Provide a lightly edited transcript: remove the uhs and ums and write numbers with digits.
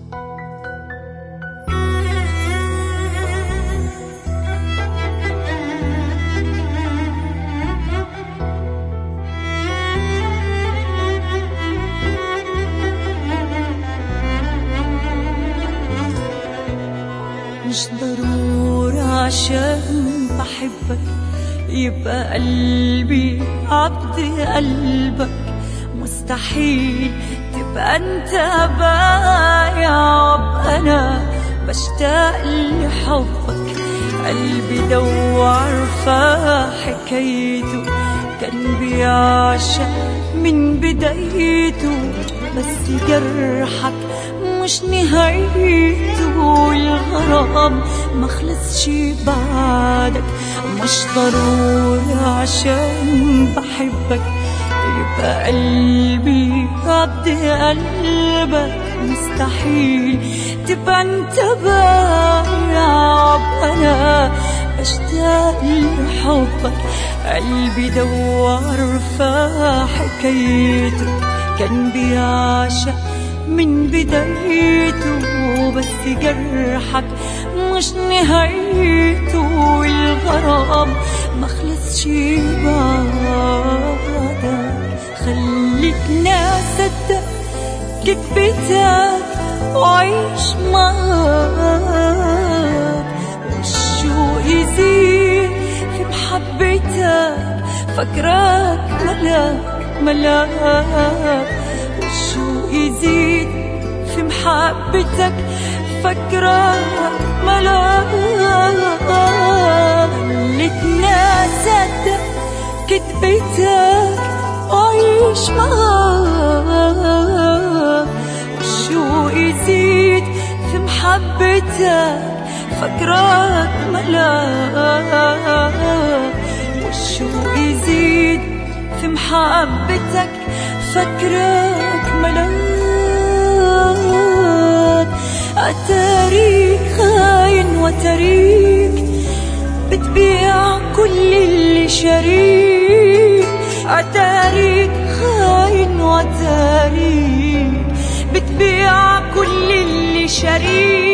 مش ضروري عشان بحبك يبقى قلبي عبد قلبك، مستحيل تبقى انت بايع وابقى انا بشتاق لحبك. قلبي ده وعارفة حكايته، كان بيعشق من بدايته، بس جرحك مش نهايته، الغرام مخلصش بعدك. مش ضروري عشان بحبك يبقى قلبي عبد قلبك، مستحيل تبقى انت بايع انا بشتاق لحبك. قلبي ده وعارفة حكايته، كان بيعشق من بدايته، بس جرحك مش نهايته، الغرام مخلصش بعدك. خليتني أصدق كدبتك وعيش معاك، والشوق يزيد في محبتك، فاكراك ملاك والشوق يزيد في محبتك، فاكراك ملاك. خلتني أصدق كدبتك وعيش معاك، والشوق يزيد في محبتك، فاكراك ملاك والشوق يزيد في محبتك، فاكراك ملاك. أتاريك خاين وتاريك بتبيع كل اللي شريك، أتاريك خاين وتاريك بتبيع كل اللي شريك.